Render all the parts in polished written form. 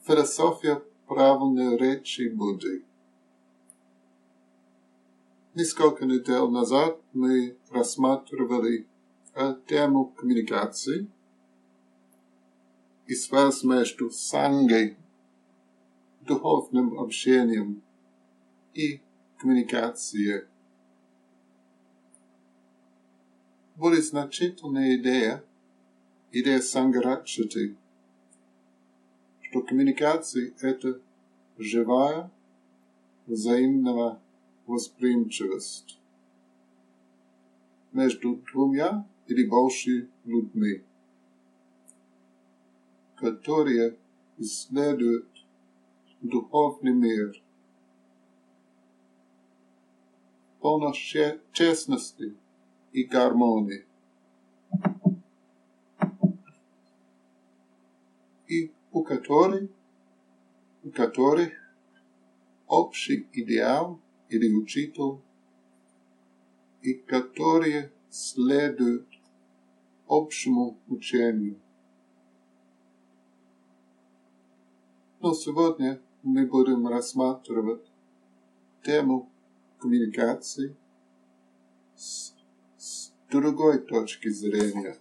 Философия правильной речи Будды. Несколько недель назад мы рассматривали тему коммуникации и связь между сангой, духовным общением и коммуникацией. Более значительная идея Сангхарачати, что коммуникация – это живая, взаимная восприимчивость между двумя или больше людьми, которые исследуют духовный мир в полной честности и гармонии. И у которых общий идеал или учитель, и которые следуют общему учению. Но сегодня мы будем рассматривать тему коммуникации с другой точки зрения.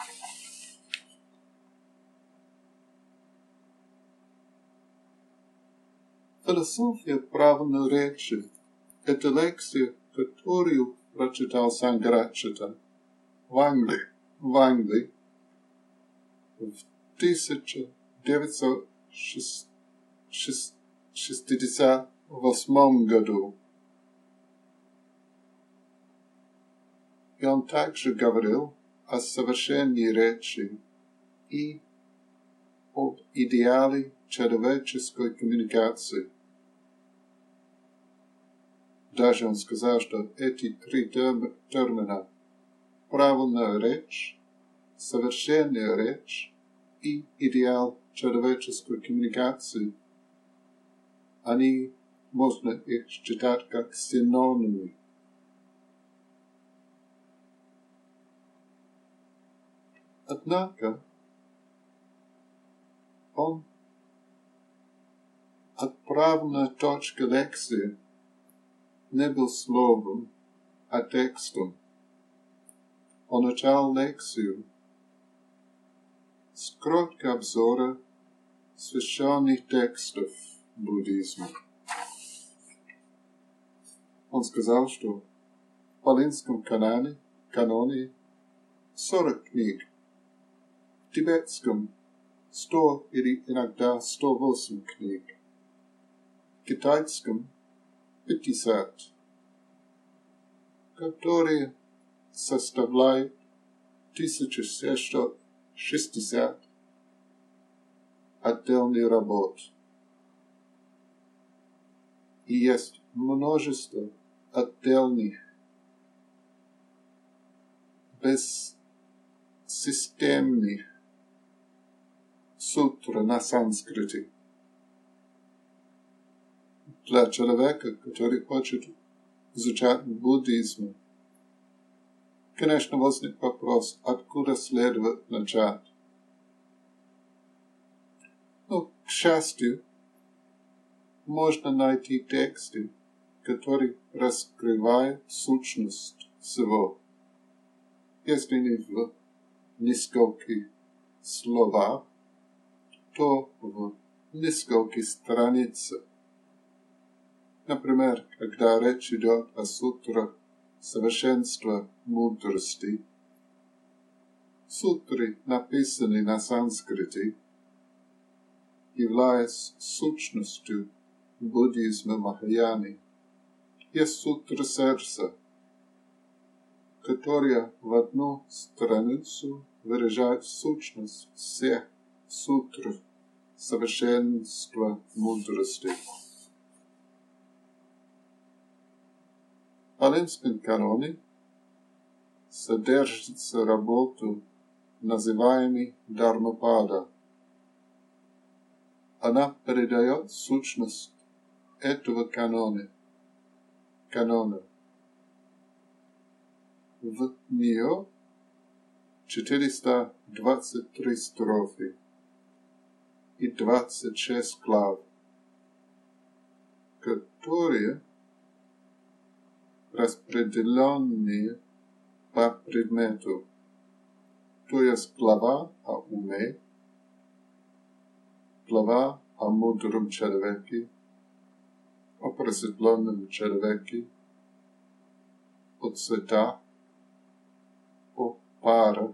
Философия правильной речи – это лекция, которую прочитал Сангхарачати в Англии в 1968 году. И он также говорил о совершении речи и об идеале человеческой коммуникации. Даже он сказал, что эти три термина – правильная речь, совершенная речь и идеал человеческой коммуникации – они, можно их считать как синонимы. Однако, он от правильной точки лекции не был словом, а текстом. Он начал лекцию с короткого обзора священных текстов буддизма. Он сказал, что в палинском каноне 40 книг, в тибетском 100 или иногда 108 книг, в китайском 50, которые составляют 1660 отдельных работ. И есть множество отдельных, бессистемных сутр на санскрите. Для человека, который хочет изучать буддизм, конечно, возник вопрос, откуда следует начать. Но, к счастью, можно найти тексты, которые раскрывают сущность всего, если не в нескольких словах, то в нескольких страницах. Например, когда речь идет о сутрах совершенства мудрости, сутры, написанные на санскрите, являясь сущностью буддизма Махаяны, есть сутра сердца, которая в одну страницу выражает сущность всех сутр совершенства мудрости. В палинском каноне содержится работа, называемая Дхармапада. Она передает сущность этого канона. В нее 423 строфы. и 26 глав, которые распределенные по предмету, то есть глава о уме, глава о мудром человеке, о просветленном человеке, о цветах, о парах,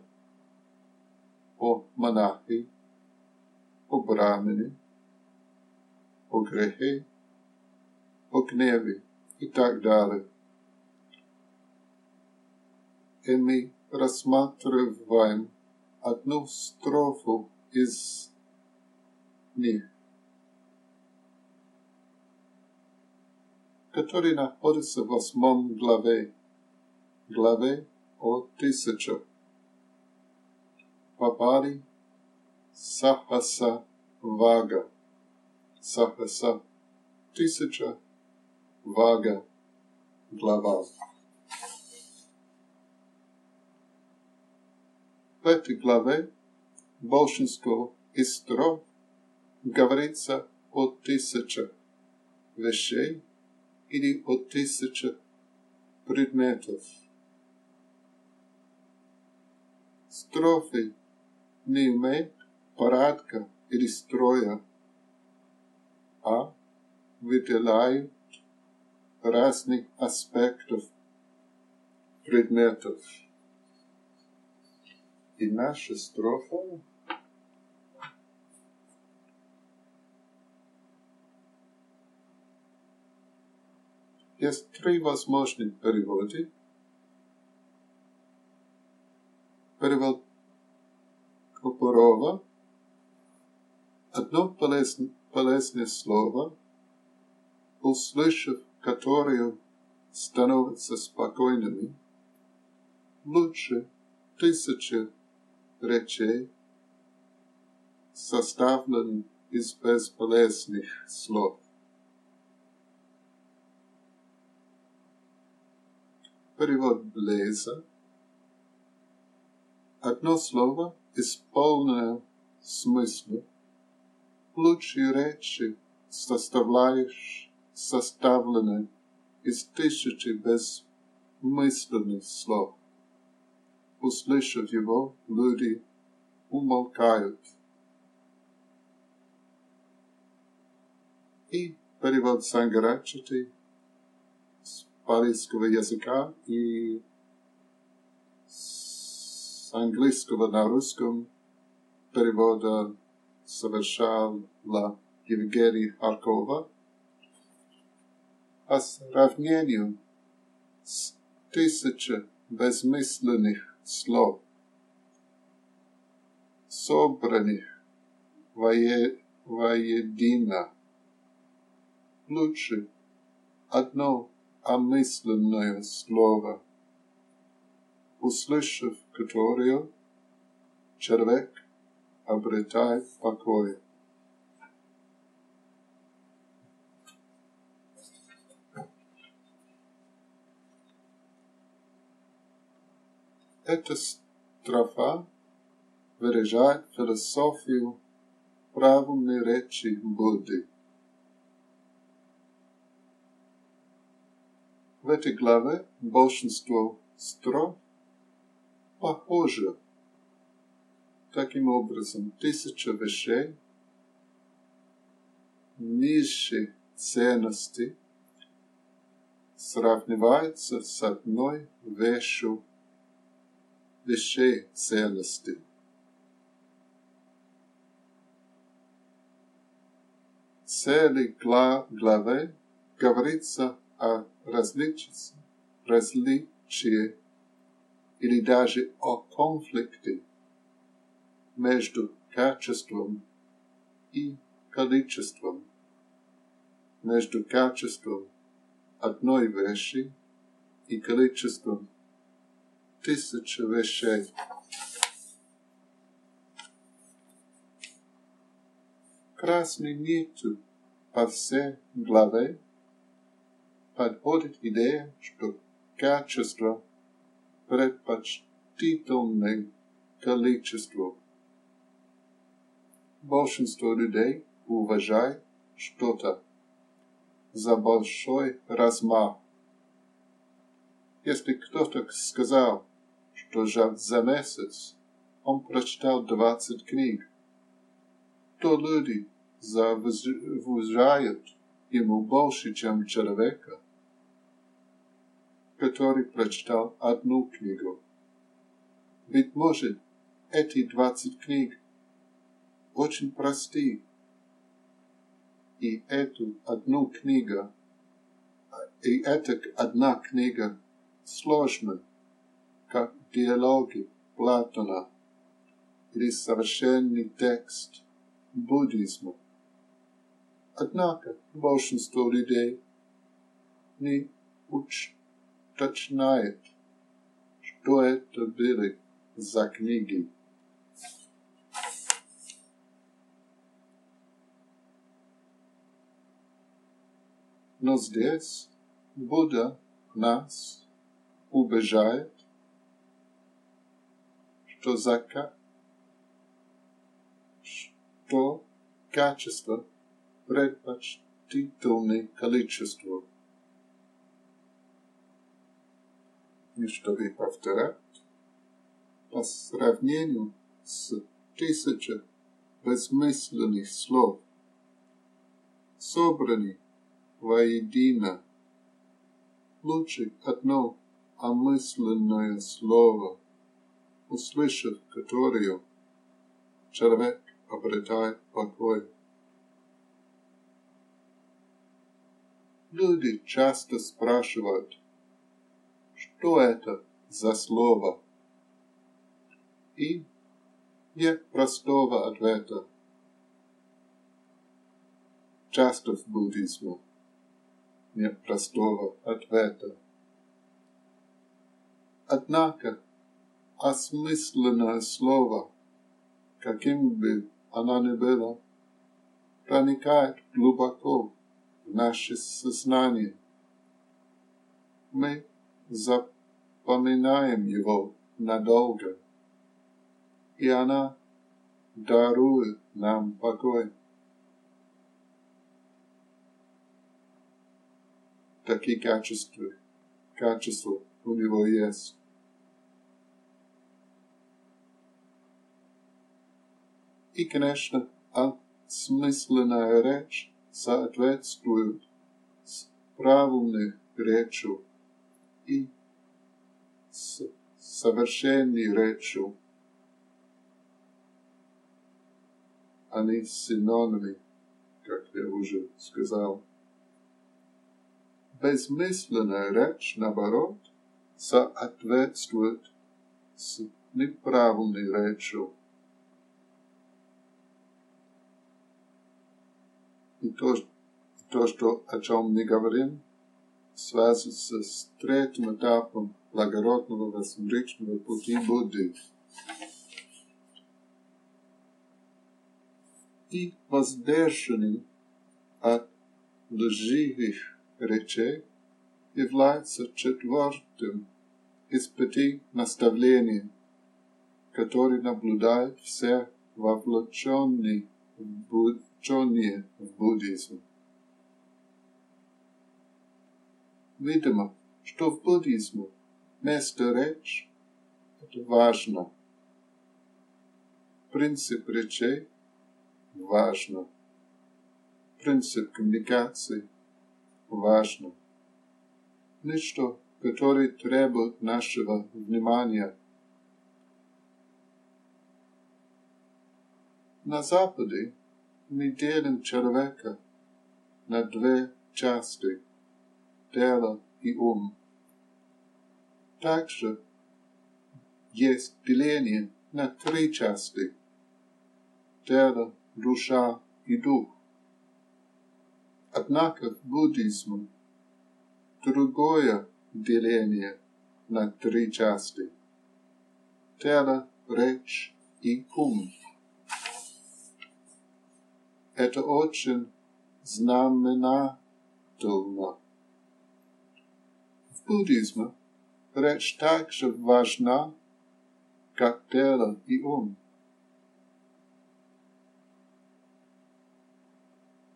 о монахе, о брамине, о грехе, о гневе и так далее. И мы рассматриваем одну строфу из них, которая находится в 8 главе о 1000. Папари Сахаса Вага. Сахаса 1000 Вага глава. В этой главе большинство из строф говорится о 1000 вещей или о 1000 предметов. Строфы не имеют порядка или строя, а выделяют разных аспектов предметов. И наша строфа есть 3 возможных перевода. Перевод Копорова. Одно полезное слово, услышав которое становятся спокойными, лучше 1000 речей, составленных из бесполезных слов. Перевод Блеза. Одно слово исполнено смысла. Лучшие речи составлены из 1000 бессмысленных слов. Услышав его, люди умолкают. И перевод Сангарачати с палийского языка и с английского на русском перевода совершала Евгения Харкова. По сравнению с 1000 бессмысленных слов, собранных воедино, лучше одно омысленное слово, услышав которое, человек обретает покой. Эта строфа выражает философию правильной речи Будды. В этой главе большинство строф похоже. Таким образом, 1000 вещей низшей ценности сравнивается с одной вещью высшей ценности. В целой главе говорится о различии или даже о конфликте между качеством и количеством, между качеством одной вещи и количеством 1000 вещей. Красной нитью по всей главе подходит идея, что качество предпочтительное количеству. большинство людей уважает что-то за большой размах. Если кто-то сказал, что за месяц он прочитал 20 книг, то люди уважают ему больше, чем человека, который прочитал одну книгу. Быть может, эти 20 книг очень просты, и эта одна книга сложна, как диалоги Платона или совершенный текст буддизма. Однако большинство людей не уточняет, что это были за книги. Но здесь Будда нас убеждает, что качество предпочтительнее количеству. И чтобы повторять, по сравнению с 1000 бессмысленных слов, собранных воедино, лучше одно омысленное слово, услышав которое, человек обретает покой. Люди часто спрашивают, что это за слово? И нет простого ответа. Часто в буддизме нет простого ответа. Однако осмысленное слово, каким бы оно ни было, проникает глубоко в наше сознание. Мы запоминаем его надолго, и она дарует нам покой. Такие качества у него есть. И, конечно, осмысленная речь соответствует правильной речи и совершенной речи. Они синонимы, как я уже сказал. Безмысленная речь, наоборот, соответствует с неправильной речью. И то, о чем мы говорим, связывается с третьим этапом благородного восьмеричного пути Будды. И воздержание от лживых речей является четвертым из 5 наставлений, которые наблюдают все вовлеченные в буддизм. Видимо, что в буддизме место речи – это важно. Принцип речей – важно. Принцип коммуникации – важно. Нечто, которое требует нашего внимания. На Западе мы делим человека на 2 части – тело и ум. Также есть деление на 3 части – тело, душа и дух. Однако в буддизме другое деление на 3 части – тело, речь и ум. Это очень знаменательно. В буддизме речь так же важна, как тело и ум.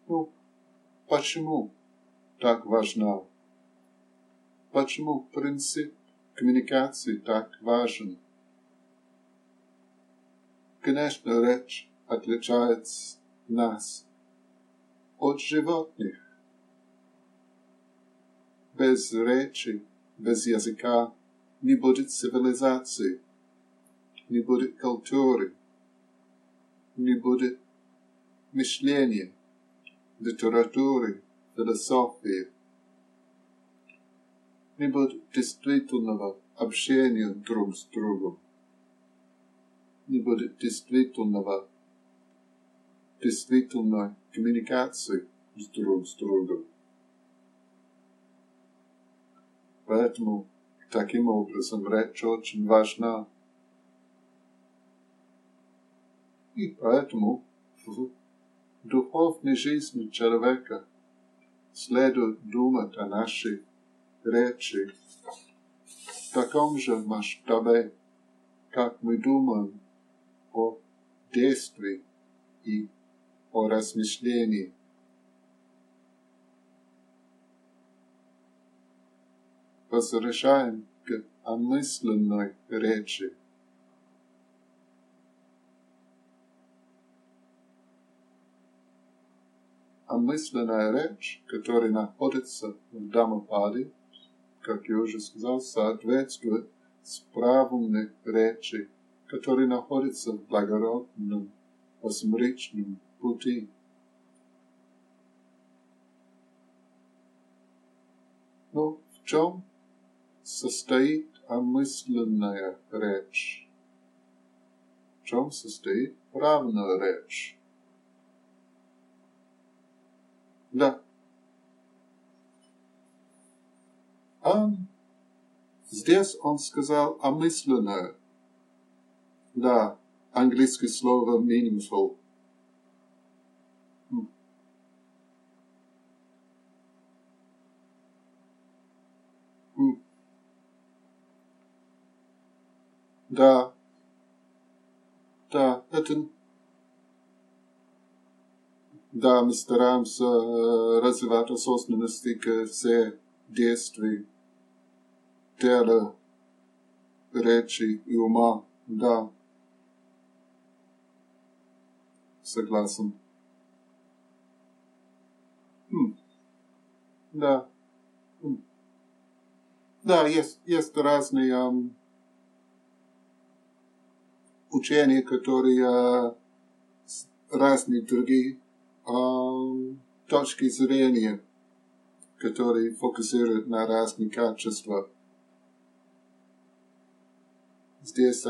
Ну, почему так важно? Почему принцип коммуникации так важен? Конечно, речь отличает нас от животных. Без речи, без языка не будет цивилизации, не будет культуры, не будет мышления, литературы, философии, не будет действительного общения друг с другом, не будет действительной коммуникации друг с другом. Поэтому таким образом речь очень важна. И поэтому в духовной жизни человека следует думать о нашей речи в таком же масштабе, как мы думаем о действии и о размышлении. Возвращаем к осмысленной речи. Осмысленная речь, которая находится в Дамападе, как я уже сказал, соответствует правильной речи, которая находится в благородном осмричном пути. Но в чем состоит осмысленная речь? В чем состоит правильная речь? Да. Здесь он сказал осмысленная. Да, английское слово meaningful. Да, это... Да, мы стараемся развивать осознанность к все действия тела, речи и ума. Да, согласен. Да. Да, есть разные учения, которые разные другие точки зрения, которые фокусируют на разные качества. Здесь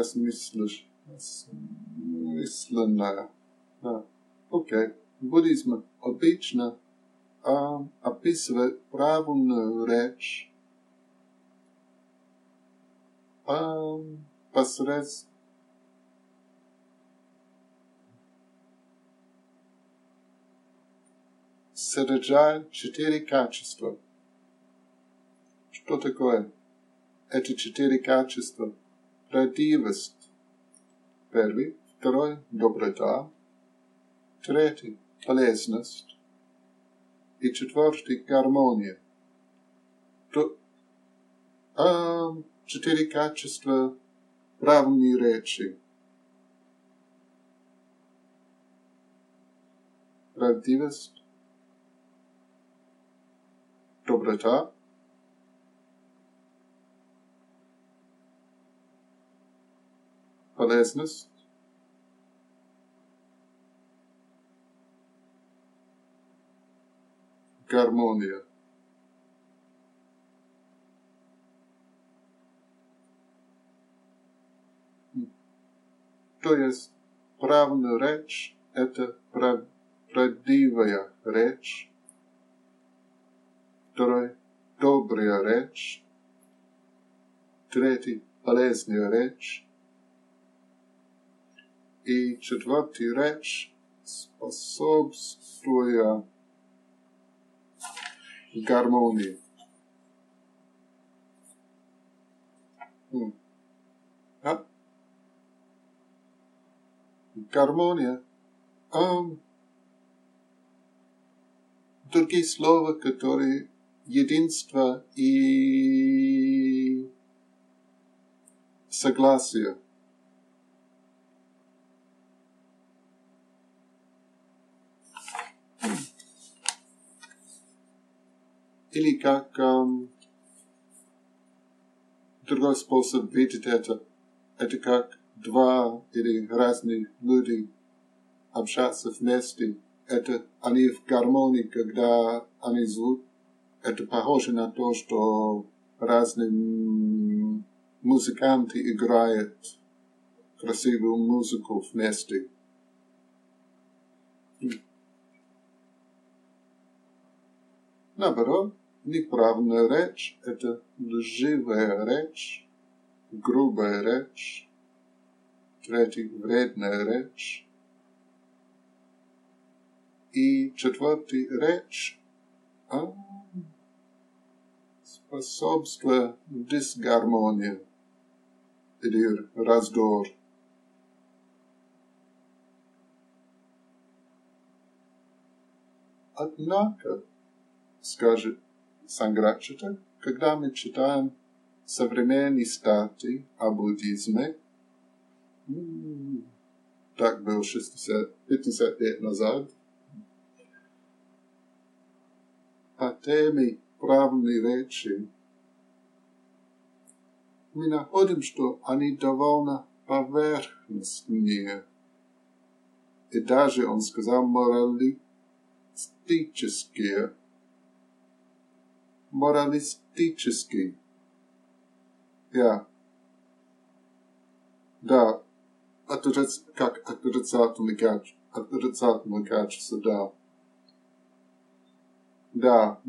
осмысленная. Да. Окей. Буддизм обычно описывает правильную речь посредством содержит 4 качества. Что такое эти 4 качества? Правдивость. Первый. Второй. Доброта. Третий. Полезность. И четвертый. Гармония. 4 качества правильной речи. Правдивость. Доброта. Полезность. Гармония. То есть правильная речь – это правдивая речь. Второй – добрая речь. Третий – полезная речь. И четвертый – речь, способствуя гармонии. Гармония другие слова, которые единство и согласие. Или как другой способ видеть это как два или разные люди общаться вместе. Это они в гармонии, когда они звучат. Это похоже на то, что разные музыканты играют красивую музыку вместе. Наоборот, неправильная речь – это лживая речь, грубая речь, третий – вредная речь. И четвертый – речь способствует дисгармонии или раздор. Однако, скажет Санграчита, когда мы читаем современные статьи о буддизме, так было 50 лет назад, по теме правильной речи, мы находим, что они довольно поверхностные. И даже, он сказал, моралистические. Да, как отрицательное качество, да. Да.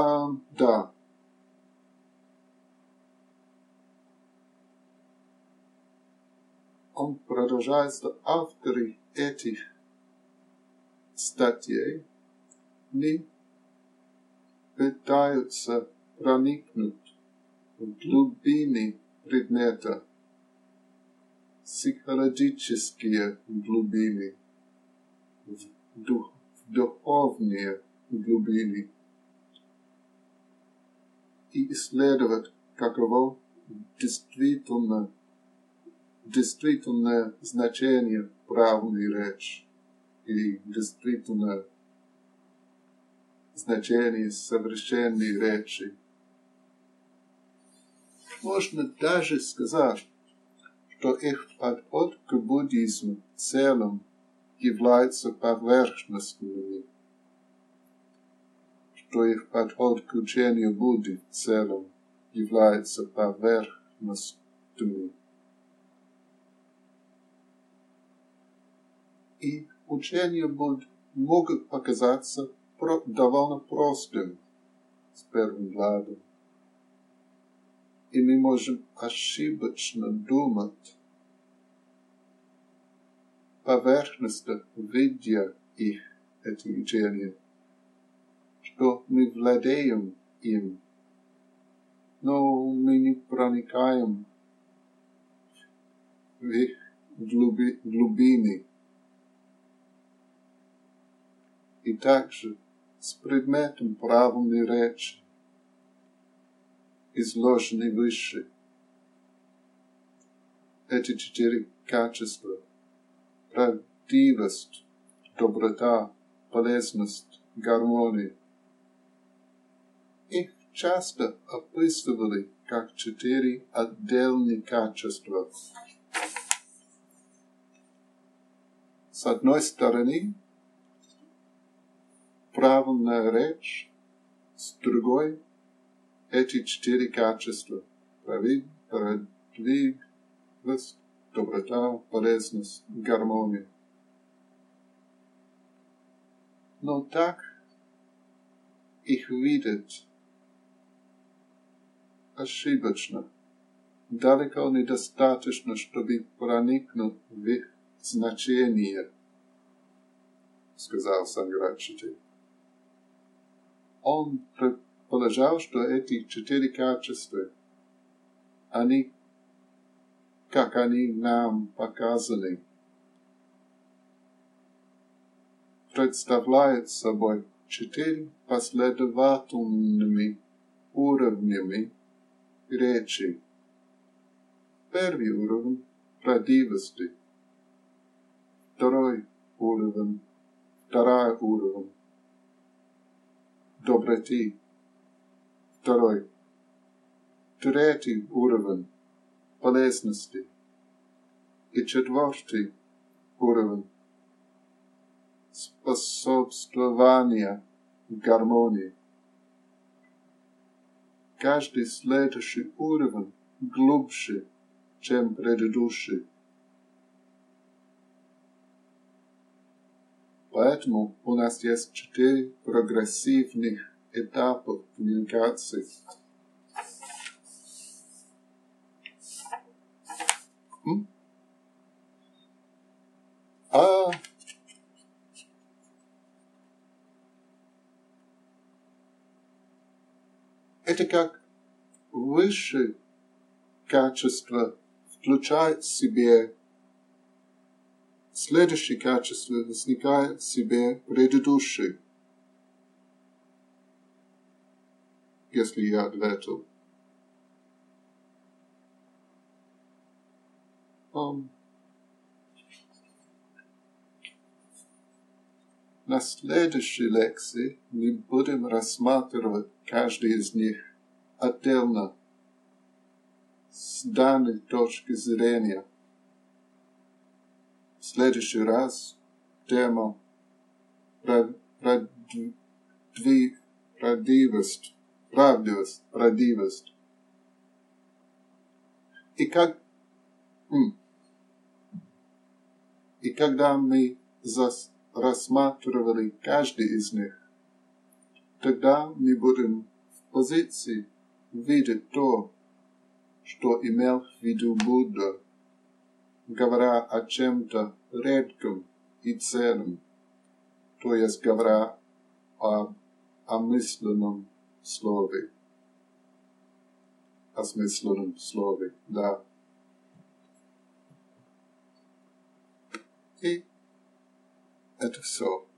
Он продолжает, что авторы этих статей не пытаются проникнуть в глубины предмета, психологические глубины, в духовные глубины и исследовать, каково действительное значение правильной речи или действительное значение совершенной речи. Можно даже сказать, что их подход к буддизму в целом является поверхностным, что их подход к учению Будды в целом является поверхностным. И учение Будды могут показаться довольно простым с первым взглядом. И мы можем ошибочно думать, поверхностно видя их, эти учения, что мы владеем им, но мы не проникаем в их глубины. И также с предметом правильной речи, изложенный выше. Эти 4 качества – правдивость, доброта, полезность, гармония. Их часто описывали как 4 отдельные качества. С одной стороны, правильная речь, с другой – эти 4 качества – правдивость, доброта, полезность, гармония. Но так их видеть ошибочно, далеко недостаточно, чтобы проникнуть в их значение, сказал Санграчита. Он предположил, что эти 4 качества, как они нам показаны, представляют собой 4 последовательными уровнями речи. Первый уровень – правдивости. Второй уровень – доброты. Второй. Третий уровень – полезности. И четвертый уровень – способствования гармонии. Каждый следующий уровень глубже, чем предыдущий. Поэтому у нас есть 4 прогрессивных этапа коммуникации. Это как высшее качество включает в себе следующее качество, возникает в себе предыдущее. Если я ответил. На следующей лекции мы будем рассматривать каждый из них отдельно, с данной точки зрения. В следующий раз тема правдивость. И когда мы рассматривали каждый из них, тогда мы будем в позиции видеть то, что имел в виду Будда, говоря о чем-то редком и ценном, то есть говоря о осмысленном слове. Осмысленном слове, да. И это все.